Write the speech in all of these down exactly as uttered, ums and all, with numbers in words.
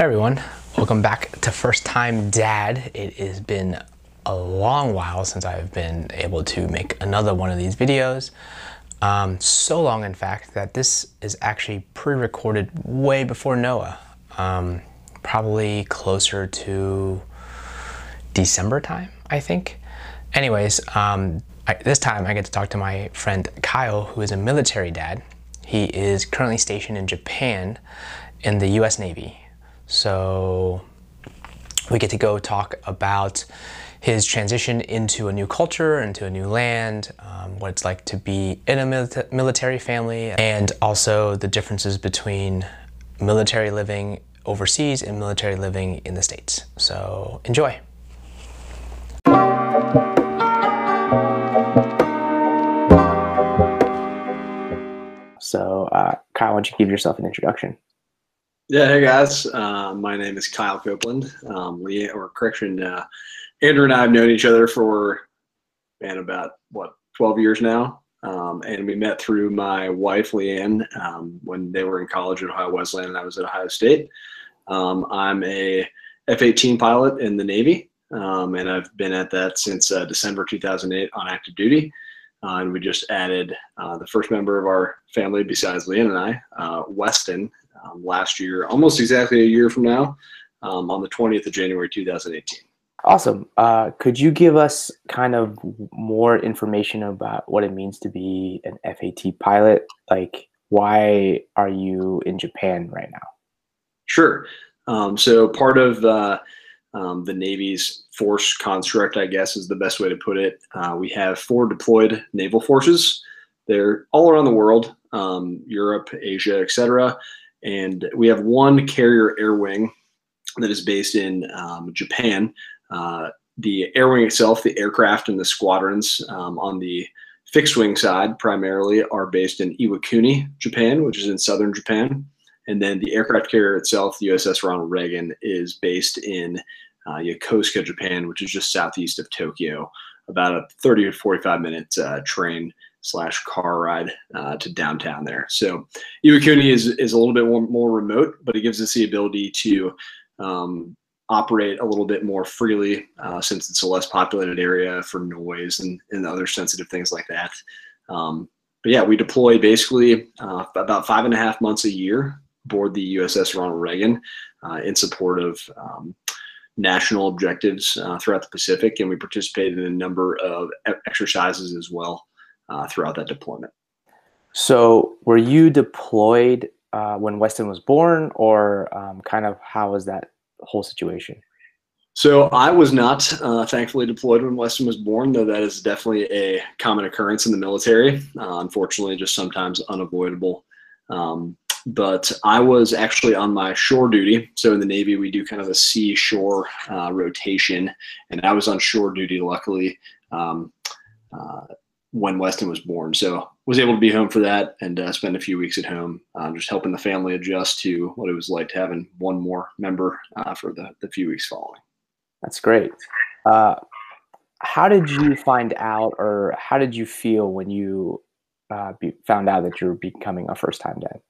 Hey everyone, welcome back to First Time Dad. It has been a long while since I've been able to make another one of these videos. Um, so long, in fact, that this is actually pre-recorded way before Noah. Um, probably closer to December time, I think. Anyways, um, I, this time I get to talk to my friend Kyle, who is a military dad. He is currently stationed in Japan in the U S Navy. So we get to go talk about his transition into a new culture, into a new land, um, what it's like to be in a mili- military family, and also the differences between military living overseas and military living in the States. So enjoy. So uh, Kyle, why don't you give yourself an introduction? Yeah, hey guys. Uh, my name is Kyle Copeland. Um, Lee, or correction, uh, Andrew and I have known each other for, man, about what, twelve years now. Um, and we met through my wife, Leanne, um, when they were in college at Ohio Wesleyan and I was at Ohio State. Um, I'm a F eighteen pilot in the Navy, um, and I've been at that since uh, December two thousand eight on active duty. Uh, and we just added uh, the first member of our family besides Leanne and I, uh, Weston, um, last year, almost exactly a year from now, um, on the twentieth of January two thousand eighteen. Awesome. Uh, could you give us kind of more information about what it means to be an F A T pilot? Like, why are you in Japan right now? Sure. Um, so part of uh, um, the Navy's force construct, I guess, is the best way to put it. Uh, we have four deployed naval forces. They're all around the world, um, Europe, Asia, et cetera. And we have one carrier air wing that is based in um, Japan. Uh, the air wing itself, the aircraft and the squadrons um, on the fixed wing side primarily are based in Iwakuni, Japan, which is in southern Japan. And then the aircraft carrier itself, the U S S Ronald Reagan, is based in uh, Yokosuka, Japan, which is just southeast of Tokyo, about a thirty to forty-five minute uh, train slash car ride uh, to downtown there. So Iwakuni is, is a little bit more, more remote, but it gives us the ability to um, operate a little bit more freely uh, since it's a less populated area for noise and, and other sensitive things like that. Um, but yeah, we deploy basically uh, about five and a half months a year aboard the U S S Ronald Reagan uh, in support of um, national objectives uh, throughout the Pacific, and we participated in a number of exercises as well uh, throughout that deployment. So were you deployed uh, when Weston was born, or um, kind of how was that whole situation? So I was not uh, thankfully deployed when Weston was born, though that is definitely a common occurrence in the military. Uh, unfortunately, just sometimes unavoidable. Um, but I was actually on my shore duty. So in the Navy, we do kind of a sea shore uh, rotation, and I was on shore duty, luckily, um, uh, when Weston was born. So was able to be home for that and uh, spend a few weeks at home, uh, just helping the family adjust to what it was like to having one more member uh, for the, the few weeks following. That's great. Uh, how did you find out, or how did you feel when you uh, be, found out that you were becoming a first-time dad?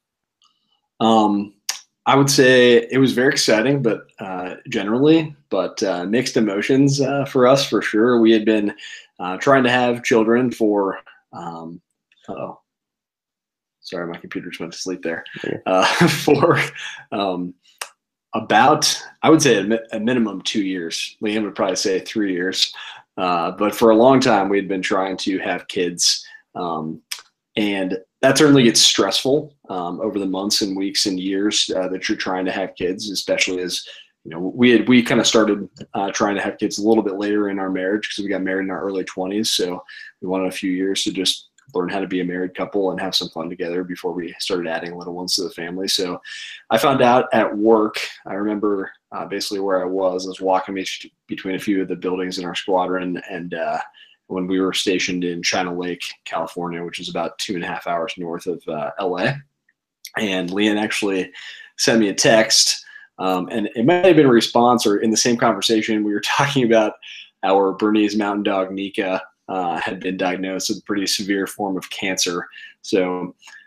Um, I would say it was very exciting, but uh, generally, but uh, mixed emotions uh, for us for sure. We had been uh, trying to have children for, um, oh, sorry, my computer just went to sleep there, uh, for um, about, I would say a, mi- a minimum two years. Liam would probably say three years. Uh, but for a long time, we had been trying to have kids. Um, and that certainly gets stressful um, over the months and weeks and years uh, that you're trying to have kids, especially as, you know, we had, we kind of started uh, trying to have kids a little bit later in our marriage because we got married in our early twenties. So we wanted a few years to just learn how to be a married couple and have some fun together before we started adding little ones to the family. So I found out at work, I remember uh, basically where I was, I was walking between a few of the buildings in our squadron, and uh, when we were stationed in China Lake, California, which is about two and a half hours north of uh, L A. And Leanne actually sent me a text, um, and it might have been a response, or in the same conversation, we were talking about our Bernese Mountain Dog, Nika, uh, had been diagnosed with a pretty severe form of cancer. So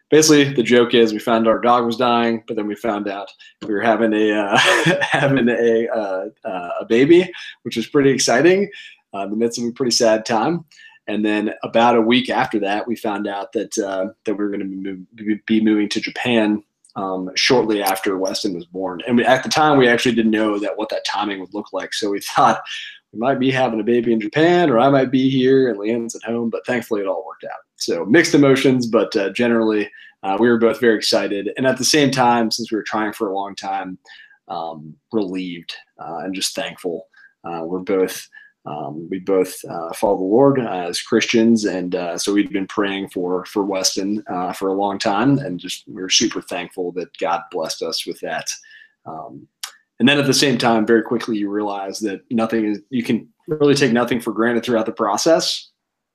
basically the joke is we found our dog was dying, but then we found out we were having a uh, having a uh, uh, a baby, which was pretty exciting uh, in the midst of a pretty sad time. And then about a week after that, we found out that uh, that we were going to move, be moving to Japan um, shortly after Weston was born. And we, at the time, we actually didn't know that what that timing would look like. So we thought we might be having a baby in Japan, or I might be here and Leanne's at home. But thankfully, it all worked out. So mixed emotions, but uh, generally, uh, we were both very excited. And at the same time, since we were trying for a long time, um, relieved uh, and just thankful. Uh, we're both. Um, we both uh, follow the Lord uh, as Christians, and uh, so we'd been praying for for Weston uh, for a long time, and just we were super thankful that God blessed us with that. Um, and then at the same time, very quickly you realize that nothing is you can really take nothing for granted throughout the process.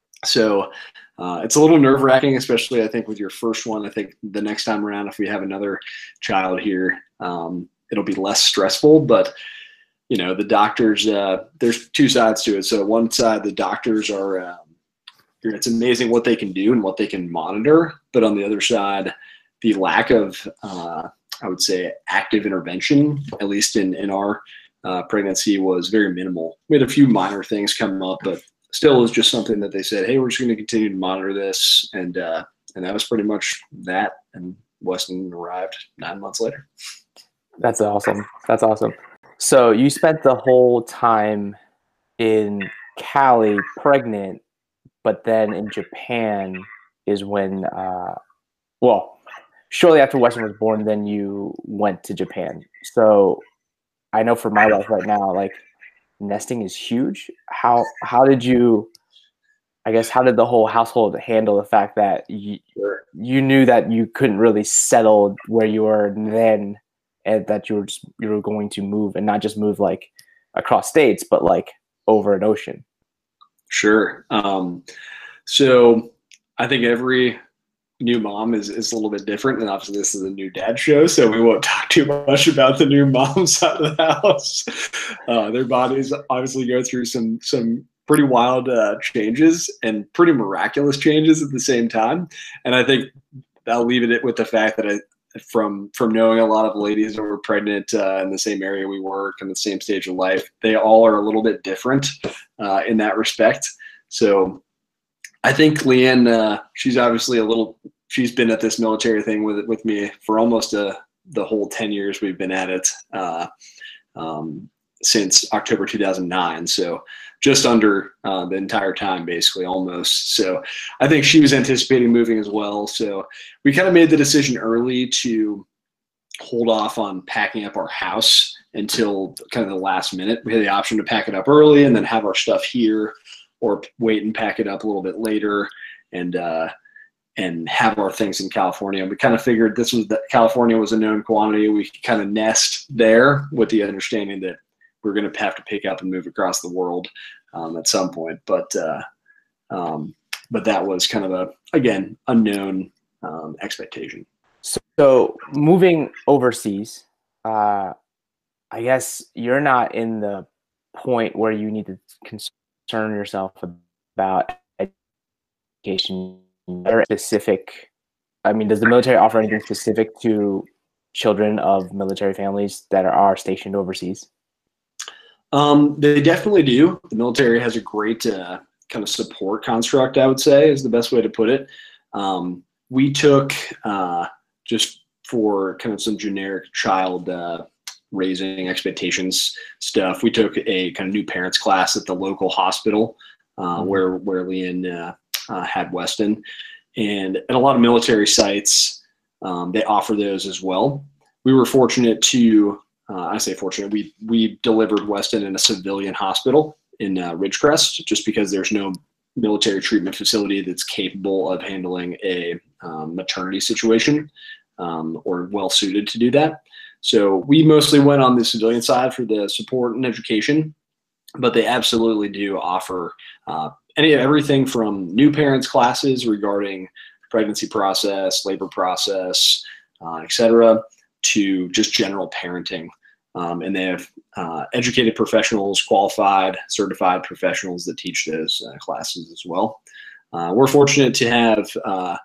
So uh, it's a little nerve wracking, especially I think with your first one. I think the next time around, if we have another child here, um, it'll be less stressful, but. You know, the doctors, uh, there's two sides to it. So one side, the doctors are, um, it's amazing what they can do and what they can monitor. But on the other side, the lack of, uh, I would say, active intervention, at least in, in our uh, pregnancy, was very minimal. We had a few minor things come up, but still it was just something that they said, hey, we're just going to continue to monitor this. And, uh, and that was pretty much that. And Weston arrived nine months later. That's awesome. That's awesome. So you spent the whole time in Cali pregnant, but then in Japan is when, uh, well, shortly after Weston was born, then you went to Japan. So I know for my life right now, like nesting is huge. How how did you, I guess, how did the whole household handle the fact that you, you knew that you couldn't really settle where you were then? And that you were just you were going to move, and not just move like across states, but like over an ocean. Sure. Um, so I think every new mom is, is a little bit different, and obviously this is a new dad show, so we won't talk too much about the new mom side of the house. Uh, their bodies obviously go through some some pretty wild uh, changes and pretty miraculous changes at the same time. And I think I'll leave it with the fact that I. From from knowing a lot of ladies that were pregnant uh, in the same area we work in the same stage of life, they all are a little bit different uh, in that respect. So I think Leanne, uh, she's obviously a little. She's been at this military thing with with me for almost a, the whole ten years we've been at it uh, um, since October two thousand nine. So just under uh, the entire time, basically, almost. So I think she was anticipating moving as well. So we kind of made the decision early to hold off on packing up our house until kind of the last minute. We had the option to pack it up early and then have our stuff here, or wait and pack it up a little bit later and uh, and have our things in California. We kind of figured this was that California was a known quantity. We could kind of nest there with the understanding that we're going to have to pick up and move across the world um, at some point. But uh, um, but that was kind of a, again, unknown um, expectation. So moving overseas, uh, I guess you're not in the point where you need to concern yourself about education or specific. I mean, does the military offer anything specific to children of military families that are, are stationed overseas? Um, they definitely do. The military has a great uh, kind of support construct, I would say, is the best way to put it. Um, we took, uh, just for kind of some generic child uh, raising expectations stuff, we took a kind of new parents class at the local hospital uh, where, where Leanne uh, uh, had Weston. And at a lot of military sites, um, they offer those as well. We were fortunate to Uh, I say fortunate. We we delivered Weston in a civilian hospital in uh, Ridgecrest, just because there's no military treatment facility that's capable of handling a um, maternity situation um, or well suited to do that. So we mostly went on the civilian side for the support and education, but they absolutely do offer uh, any everything from new parents classes regarding pregnancy process, labor process, uh, et cetera, to just general parenting. Um, and they have uh, educated professionals, qualified, certified professionals that teach those uh, classes as well. Uh, we're fortunate to have uh,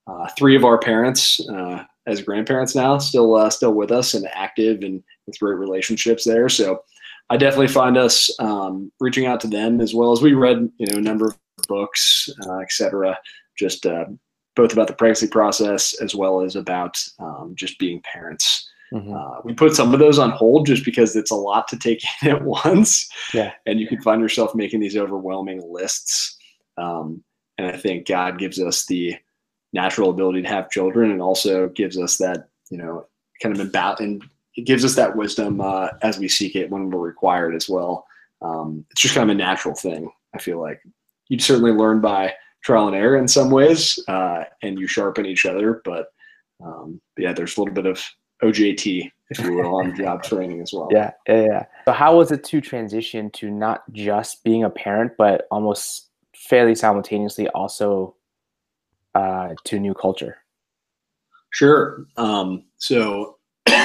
uh, three of our parents uh, as grandparents now, still uh, still with us and active and with great relationships there. So I definitely find us um, reaching out to them, as well as we read, you know, a number of books, uh, et cetera, just uh, both about the pregnancy process as well as about um, just being parents. Mm-hmm. Uh, we put some of those on hold just because it's a lot to take in at once. Yeah. And you can find yourself making these overwhelming lists. Um, and I think God gives us the natural ability to have children, and also gives us that, you know, kind of about, and it gives us that wisdom uh, as we seek it when we're required as well. Um, it's just kind of a natural thing. I feel like you'd certainly learn by trial and error in some ways, uh, and you sharpen each other. But um, yeah, there's a little bit of O J T, if you will, on job training as well. Yeah, yeah, yeah. So how was it to transition to not just being a parent, but almost fairly simultaneously also uh, to new culture? Sure. Um, so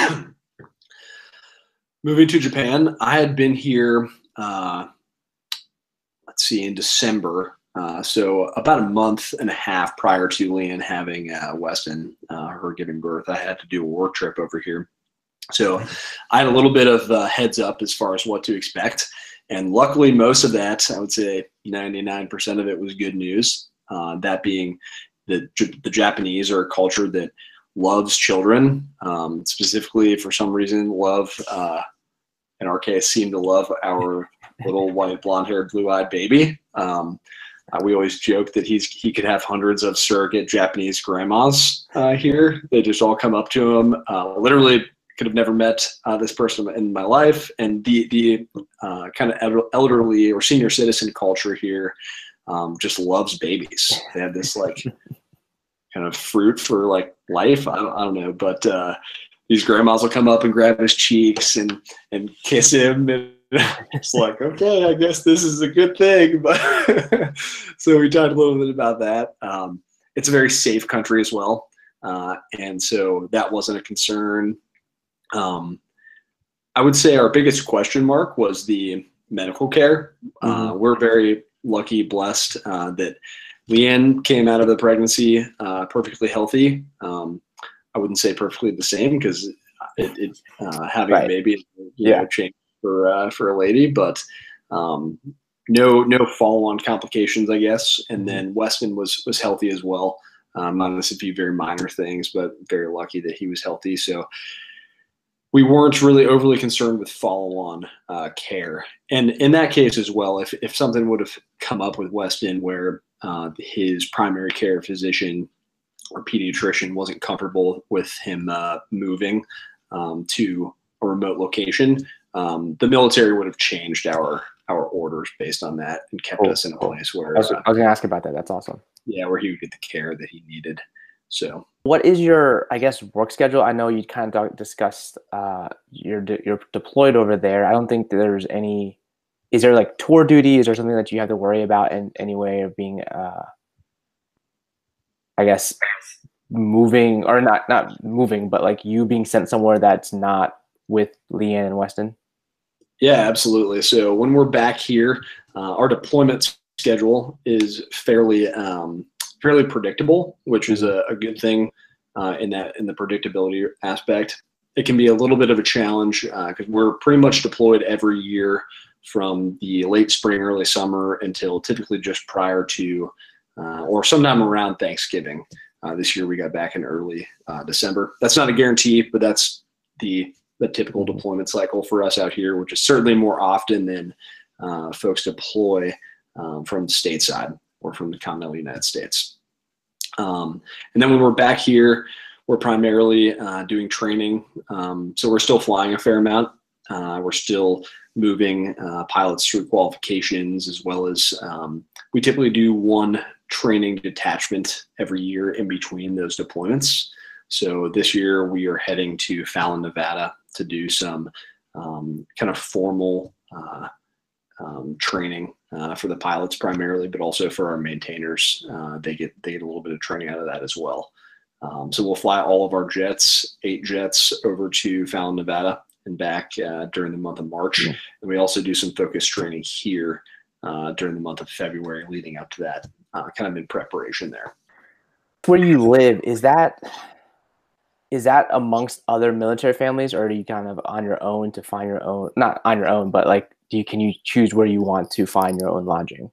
moving to Japan, I had been here, uh, let's see, in December. Uh, so about a month and a half prior to Leanne having uh, Weston, uh, her giving birth, I had to do a work trip over here. So I had a little bit of uh, heads up as far as what to expect. And luckily, most of that, I would say ninety-nine percent of it was good news. Uh, that being the, the Japanese are a culture that loves children, um, specifically for some reason, love, uh, in our case, seem to love our little white blonde haired blue eyed baby. Um, uh, we always joke that he's, he could have hundreds of surrogate Japanese grandmas uh, here. They just all come up to him. Uh, literally could have never met uh, this person in my life. And the, the uh, kind of elderly or senior citizen culture here um, just loves babies. They have this like kind of fruit for like life. I don't, I don't know, but uh, these grandmas will come up and grab his cheeks and, and kiss him. And it's like, okay, I guess this is a good thing. But so we talked a little bit about that. Um, it's a very safe country as well. Uh, and so that wasn't a concern. Um, I would say our biggest question mark was the medical care. Uh, Mm-hmm. We're very lucky, blessed uh, that Leanne came out of the pregnancy uh, perfectly healthy. Um, I wouldn't say perfectly the same, because it, it uh, having Right. a baby, you Yeah. know, changed for uh, for a lady, but um, no no follow-on complications, I guess. And then Weston was was healthy as well, um, minus a few very minor things, but very lucky that he was healthy. So we weren't really overly concerned with follow-on uh, care. And in that case as well, if, if something would have come up with Weston where uh, his primary care physician or pediatrician wasn't comfortable with him uh, moving um, to a remote location, um, the military would have changed our our orders based on that and kept Cool, us in a cool. place where, I was, uh, I was gonna ask about that. That's awesome. yeah, where he would get the care that he needed. So What is your, I guess, work schedule? I know you kind of discussed uh, you're de- you're deployed over there. I don't think there's any. Is there like tour duty? Is there something that you have to worry about in any way of being, uh, I guess, moving or not not moving, but like you being sent somewhere that's not with Leanne and Weston? yeah, absolutely. So when we're back here, uh, our deployment schedule is fairly um, fairly predictable, which is a, a good thing uh, in that in the predictability aspect. It can be a little bit of a challenge because uh, we're pretty much deployed every year from the late spring, early summer until typically just prior to uh, or sometime around Thanksgiving. Uh, this year we got back in early uh, December. That's not a guarantee, but that's the the typical deployment cycle for us out here, which is certainly more often than uh, folks deploy um, from stateside or from the continental United States. Um, and then when we're back here, we're primarily uh, doing training. Um, so we're still flying a fair amount. Uh, we're still moving uh, pilots through qualifications, as well as um, we typically do one training detachment every year in between those deployments. So this year we are heading to Fallon, Nevada to do some um, kind of formal uh, um, training uh, for the pilots primarily, but also for our maintainers. Uh, they get they get a little bit of training out of that as well. Um, so we'll fly all of our jets, eight jets, over to Fallon, Nevada and back uh, during the month of March. Mm-hmm. And we also do some focus training here uh, during the month of February leading up to that, uh, kind of in preparation there. where you live, is that is that amongst other military families, or are you kind of on your own to find your own? Not on your own, but like, do you can you choose where you want to find your own lodging?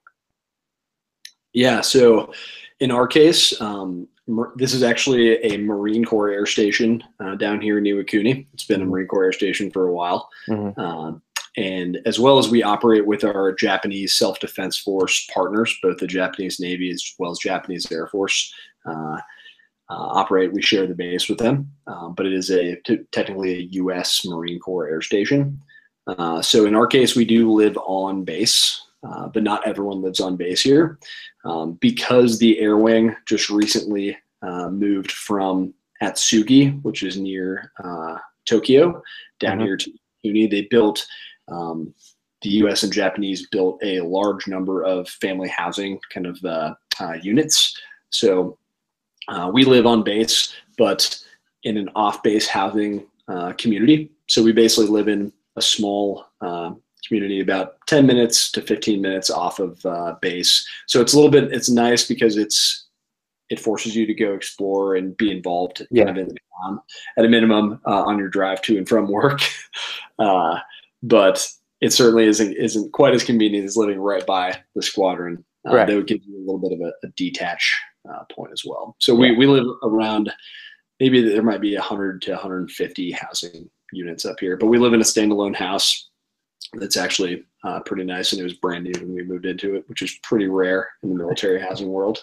Yeah. So in our case, um, this is actually a Marine Corps air station uh, down here in Iwakuni. It's been a Marine Corps air station for a while. Mm-hmm. Um, and as well as we operate with our Japanese self-defense force partners, both the Japanese Navy as well as Japanese Air Force uh, uh, operate. We share the base with them, um, but it is a t- technically a U S Marine Corps air station. Uh, so in our case, we do live on base. Uh, but not everyone lives on base here um, because the air wing just recently uh, moved from Atsugi, which is near uh, Tokyo, down mm-hmm. here to Uni. They built, um, the U S and Japanese built a large number of family housing kind of uh, uh, units. So uh, we live on base, but in an off-base housing uh, community. So we basically live in a small uh, community about ten minutes to fifteen minutes off of uh, base. So it's a little bit, it's nice because it's, it forces you to go explore and be involved yeah. kind of in, um, at a minimum uh, on your drive to and from work. uh, but it certainly isn't, isn't quite as convenient as living right by the squadron. Uh, right. That would give you a little bit of a, a detach uh, point as well. So we, yeah. we live around, maybe there might be one hundred to one hundred fifty housing units up here, but we live in a standalone house that's actually uh, pretty nice, and it was brand new when we moved into it, which is pretty rare in the military housing world.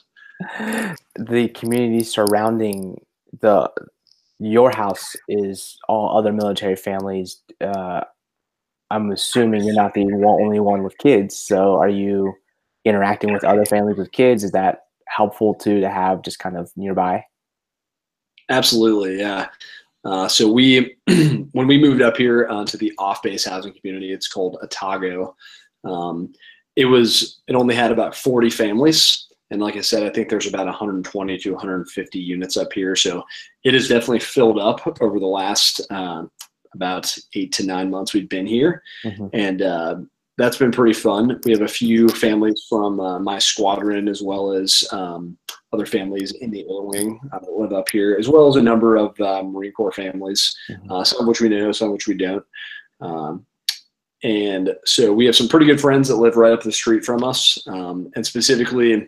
The community surrounding the your house is all other military families. Uh, I'm assuming you're not the only one with kids, so are you interacting with other families with kids? Is that helpful too to have just kind of nearby? Absolutely, yeah. Uh, so we, when we moved up here uh, to the off-base housing community, it's called Otago. Um, it was, it only had about forty families. And like I said, I think there's about one hundred twenty to one hundred fifty units up here. So it has definitely filled up over the last uh, about eight to nine months we've been here. Mm-hmm. And uh, that's been pretty fun. We have a few families from uh, my squadron, as well as um, other families in the air wing uh, that live up here, as well as a number of uh, Marine Corps families, mm-hmm. uh, some of which we know, some of which we don't. Um, and so we have some pretty good friends that live right up the street from us, um, and specifically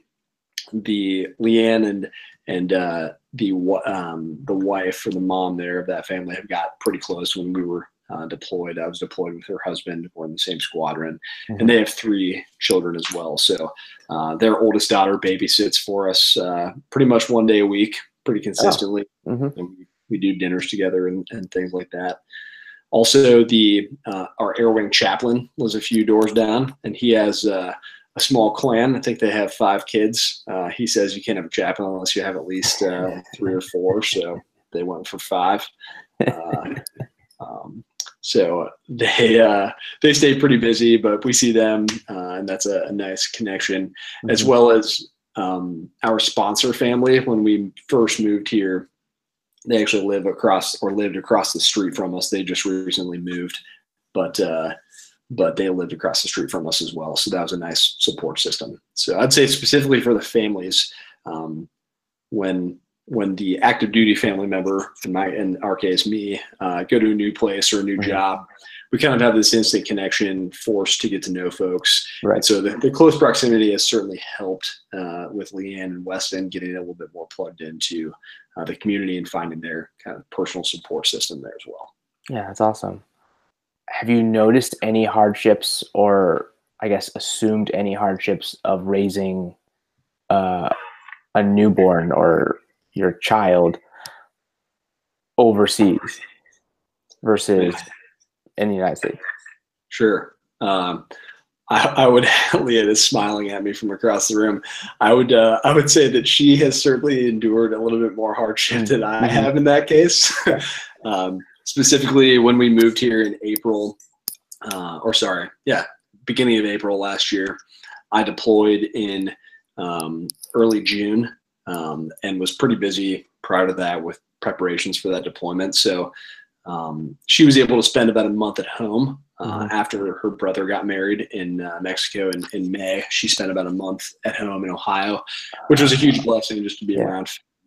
the Leanne and and uh, the um, the wife or the mom there of that family have got pretty close when we were uh, deployed. I was deployed with her husband. We're in the same squadron, mm-hmm. and they have three children as well. So uh, their oldest daughter babysits for us uh, pretty much one day a week, pretty consistently. Oh. Mm-hmm. And we, we do dinners together and, and things like that. Also, the uh, our air wing chaplain lives a few doors down, and he has uh, a small clan. I think they have five kids. Uh, he says you can't have a chaplain unless you have at least uh, three or four. So they went for five. Uh, um, so they uh, they stay pretty busy, but we see them, uh, and that's a, a nice connection, mm-hmm. as well as um, our sponsor family. When we first moved here, they actually live across or lived across the street from us. They just recently moved, but uh, but they lived across the street from us as well. So that was a nice support system. So I'd say specifically for the families, um, when when the active duty family member, in my in our case me, uh, go to a new place or a new mm-hmm. job, we kind of have this instant connection, forced to get to know folks. Right. And so the, the close proximity has certainly helped uh, with Leanne and Weston getting a little bit more plugged into uh, the community and finding their kind of personal support system there as well. Yeah, that's awesome. Have you noticed any hardships, or I guess assumed any hardships of raising uh, a newborn or your child overseas versus in the United States? Sure. Um, I, I would, Leah is smiling at me from across the room. I would, uh, I would say that she has certainly endured a little bit more hardship mm-hmm. than I have in that case. um, specifically when we moved here in April, uh, or sorry, yeah, beginning of April last year, I deployed in um, early June. Um, and was pretty busy prior to that with preparations for that deployment. So um, she was able to spend about a month at home uh, mm-hmm. after her brother got married in uh, Mexico in, in May. She spent about a month at home in Ohio, which was a huge blessing just to be yeah. around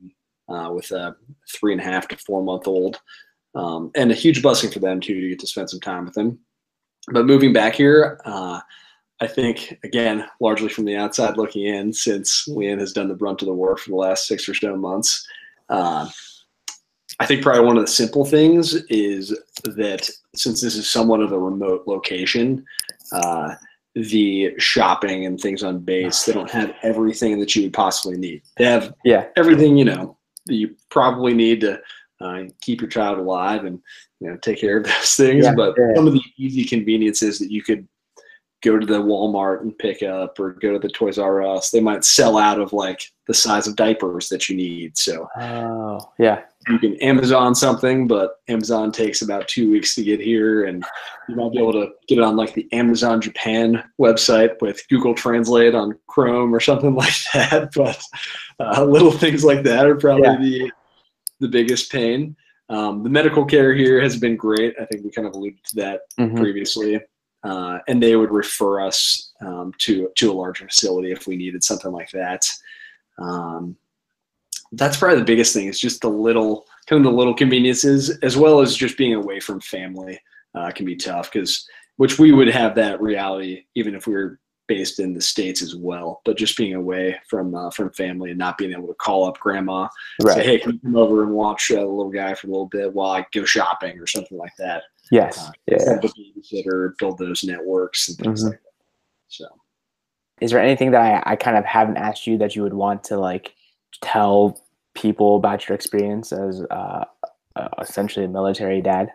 uh, with a three and a half to four month old. Um, and a huge blessing for them too, to get to spend some time with them. But moving back here, uh, I think, again, largely from the outside looking in, since Leanne has done the brunt of the work for the last six or so months, uh, I think probably one of the simple things is that since this is somewhat of a remote location, uh, the shopping and things on base, they don't have everything that you would possibly need. They have Yeah. everything, you know, that you probably need to uh, keep your child alive and, you know, take care of those things. Yeah, but yeah. some of the easy conveniences that you could go to the Walmart and pick up, or go to the Toys R Us, they might sell out of like the size of diapers that you need. So Oh, yeah. you can Amazon something, but Amazon takes about two weeks to get here, and you might be able to get it on like the Amazon Japan website with Google Translate on Chrome or something like that. But uh, little things like that are probably Yeah. the the biggest pain. Um, the medical care here has been great. I think we kind of alluded to that Mhm. previously. Uh, and they would refer us um, to to a larger facility if we needed something like that. Um, that's probably the biggest thing, is just the little kind of the little conveniences, as well as just being away from family uh, can be tough, because which we would have that reality even if we were based in the States as well. But just being away from uh, from family and not being able to call up grandma, Right. say, hey, can you come over and watch uh, the little guy for a little bit while I go shopping or something like that. Yes. Uh, Yeah. Have a babysitter, build those networks and things Mhm. like that. So, Is there anything that I, I kind of haven't asked you that you would want to like tell people about your experience as uh, uh, essentially a military dad?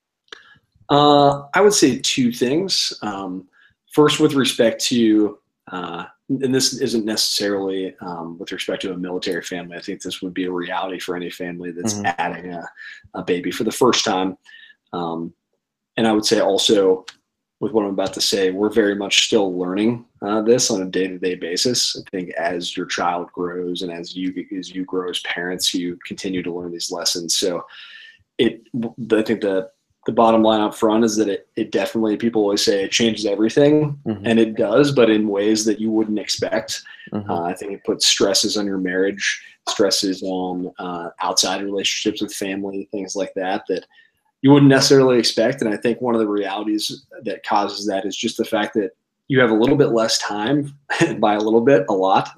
uh, I would say two things. Um, first, with respect to, uh, and this isn't necessarily um, with respect to a military family. I think this would be a reality for any family that's Mhm. adding a, a baby for the first time. Um, and I would say also, with what I'm about to say, we're very much still learning uh, this on a day-to-day basis. I think as your child grows and as you as you grow as parents, you continue to learn these lessons. So, it I think the the bottom line up front is that it it definitely, people always say it changes everything, Mhm. and it does, but in ways that you wouldn't expect. Mhm. Uh, I think it puts stresses on your marriage, stresses on uh, outside relationships with family, things like that, that you wouldn't necessarily expect. And I think one of the realities that causes that is just the fact that you have a little bit less time, and by a little bit, a lot,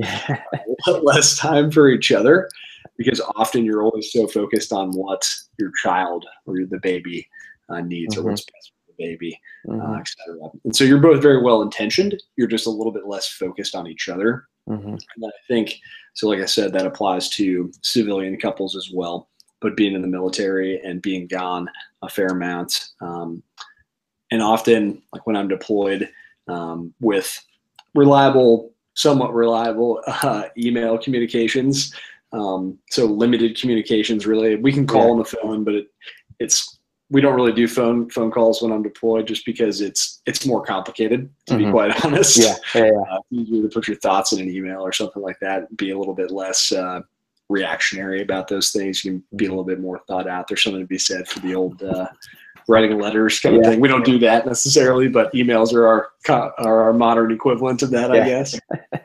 a lot less time for each other, because often you're always so focused on what your child or the baby uh, needs, Mhm. or what's best for the baby, uh, Mhm. et cetera. And so you're both very well intentioned. You're just a little bit less focused on each other. Mhm. And I think, so like I said, that applies to civilian couples as well. But being in the military and being gone a fair amount, um, and often, like when I'm deployed, um, with reliable, somewhat reliable uh, email communications, um, so limited communications. Really, we can call Yeah. on the phone, but it, it's we don't really do phone phone calls when I'm deployed, just because it's it's more complicated, to be Mhm. quite honest. Yeah. Yeah. Yeah. Uh, it's easier to put your thoughts in an email or something like that, be a little bit less uh, reactionary about those things. You can be a little bit more thought out. There's something to be said for the old uh, writing letters kind of Yeah. thing. We don't do that necessarily, but emails are our co- are our modern equivalent of that, I Yeah. guess.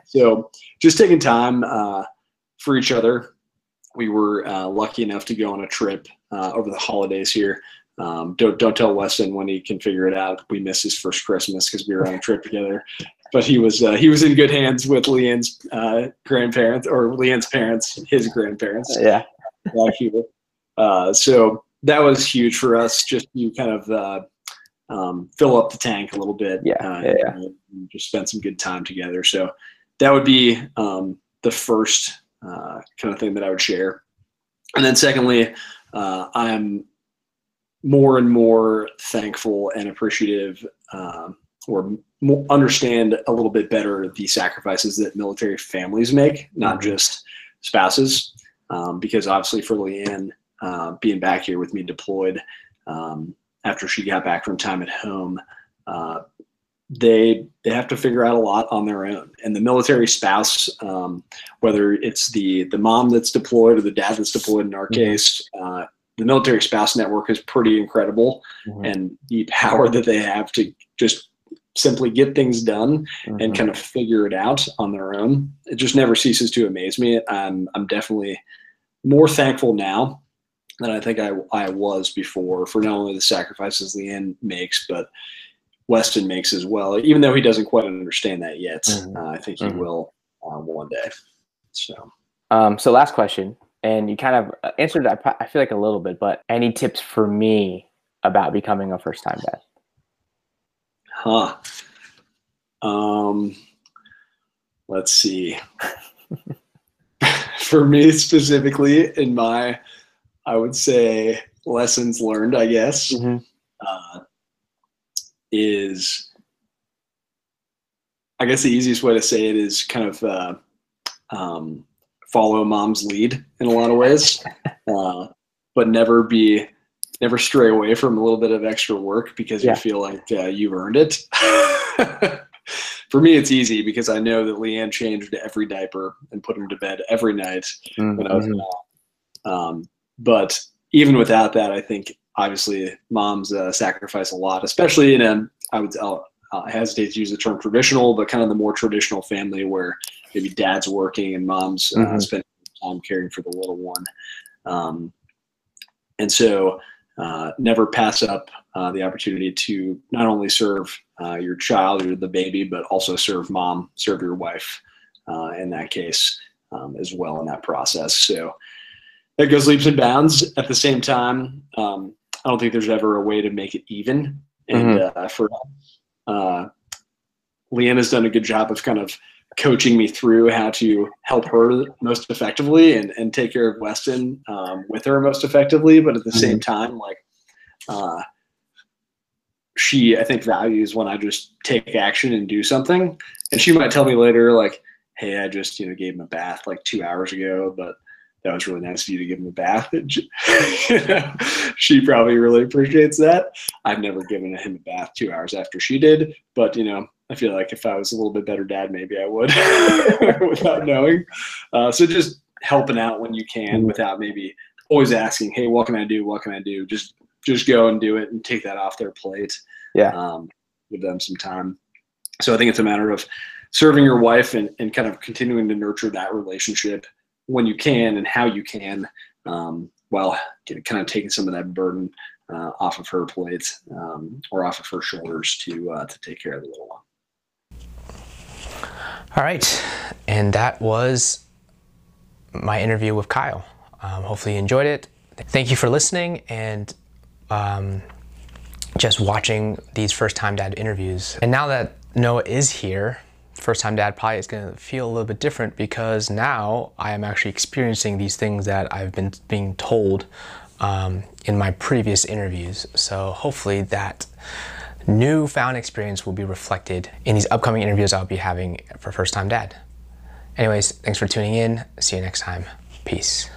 So just taking time uh, for each other. We were uh, lucky enough to go on a trip uh, over the holidays here. Um, don't don't tell Weston when he can figure it out. We missed his first Christmas because we were on a trip together. But he was uh, he was in good hands with Leanne's uh, grandparents, or Leanne's parents, his grandparents. Yeah. Back here. Uh, so that was huge for us, just to kind of uh, um, fill up the tank a little bit. Yeah, uh, yeah, yeah. and, and just spend some good time together. So that would be um, the first uh, kind of thing that I would share. And then secondly, uh, I'm more and more thankful and appreciative, um, or more understand a little bit better the sacrifices that military families make, not Mhm. just spouses. Um, because obviously for Leanne, uh, being back here with me deployed, um, after she got back from time at home, uh, they they have to figure out a lot on their own. And the military spouse, um, whether it's the the mom that's deployed or the dad that's deployed in our Mhm. case, uh, the military spouse network is pretty incredible, Mhm. and the power that they have to just simply get things done and Mhm. kind of figure it out on their own. It just never ceases to amaze me. I'm I'm definitely more thankful now than I think I, I was before for not only the sacrifices Leanne makes, but Weston makes as well. Even though he doesn't quite understand that yet, mm-hmm. uh, I think he mm-hmm. will uh, one day. So, um, so last question, and you kind of answered that, I feel like a little bit, but any tips for me about becoming a first-time dad? Huh. Um, let's see. For me specifically, in my, I would say lessons learned, I guess, mm-hmm. uh, is, I guess the easiest way to say it is kind of uh, um, follow mom's lead in a lot of ways, uh, but never be, never stray away from a little bit of extra work because yeah. you feel like uh, you've earned it. For me, it's easy because I know that Leanne changed every diaper and put him to bed every night mm-hmm. when I was small. Um, but even without that, I think obviously moms uh, sacrifice a lot, especially in a, I would I'll, I hesitate to use the term traditional, but kind of the more traditional family where maybe dad's working and mom's uh, mm-hmm. spending time caring for the little one. Um, and so uh, never pass up uh, the opportunity to not only serve uh, your child or the baby, but also serve mom, serve your wife uh, in that case um, as well in that process. So that goes leaps and bounds. At the same time, um, I don't think there's ever a way to make it even. And mm-hmm. uh, for uh, Leanne has done a good job of kind of coaching me through how to help her most effectively and, and take care of Weston um, with her most effectively. But at the mm-hmm. same time, like uh, she, I think, values when I just take action and do something. And she might tell me later, like, hey, I just, you know, gave him a bath like two hours ago, but that was really nice of you to give him a bath. And she, you know, she probably really appreciates that. I've never given him a bath two hours after she did, but, you know, I feel like if I was a little bit better dad, maybe I would without knowing. Uh, so just helping out when you can without maybe always asking, hey, what can I do? What can I do? Just, just go and do it and take that off their plate. Yeah. Um, give them some time. So I think it's a matter of serving your wife and, and kind of continuing to nurture that relationship when you can and how you can, um, while kind of taking some of that burden uh, off of her plate um, or off of her shoulders to uh, to take care of the little one. All right, and that was my interview with Kyle. Um, hopefully you enjoyed it. Thank you for listening and um, just watching these first-time dad interviews. And now that Noah is here, first-time dad probably is going to feel a little bit different because now I am actually experiencing these things that I've been being told um, in my previous interviews. So hopefully that newfound experience will be reflected in these upcoming interviews I'll be having for first-time dad. Anyways, thanks for tuning in. See you next time. Peace.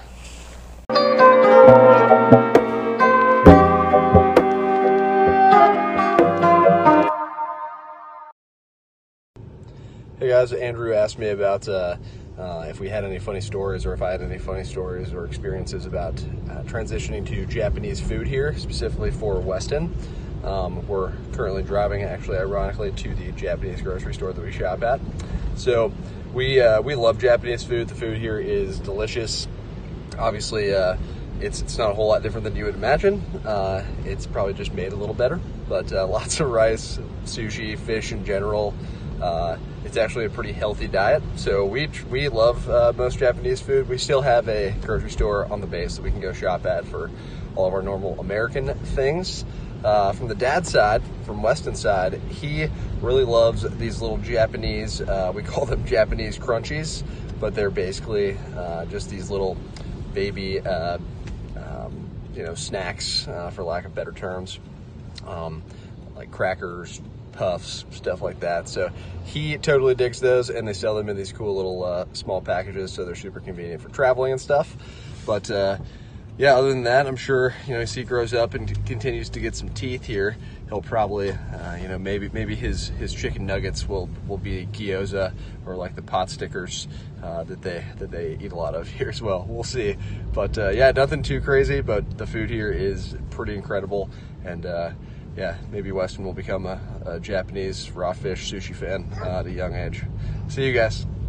Hey guys, Andrew asked me about uh, uh, if we had any funny stories or if I had any funny stories or experiences about uh, transitioning to Japanese food here, specifically for Weston. Um, we're currently driving, actually, ironically, to the Japanese grocery store that we shop at. So we uh, we love Japanese food. The food here is delicious. Obviously, uh, it's it's not a whole lot different than you would imagine. Uh, it's probably just made a little better, but uh, lots of rice, sushi, fish in general. Uh, it's actually a pretty healthy diet, so we we love uh, most Japanese food. We still have a grocery store on the base that we can go shop at for all of our normal American things. Uh, from the dad side, from Weston's side, he really loves these little Japanese, uh, we call them Japanese crunchies, but they're basically uh, just these little baby, uh, um, you know, snacks, uh, for lack of better terms, um, like crackers, puffs, stuff like that. So he totally digs those, and they sell them in these cool little uh, small packages, so they're super convenient for traveling and stuff. But uh, yeah, other than that, I'm sure, you know, as he grows up and continues to get some teeth here, he'll probably, uh, you know, maybe maybe his his chicken nuggets will will be gyoza or like the pot stickers uh, that they that they eat a lot of here as well. We'll see. But uh, yeah, nothing too crazy, but the food here is pretty incredible, and uh, yeah, maybe Weston will become a, a Japanese raw fish sushi fan uh, at a young age. See you guys.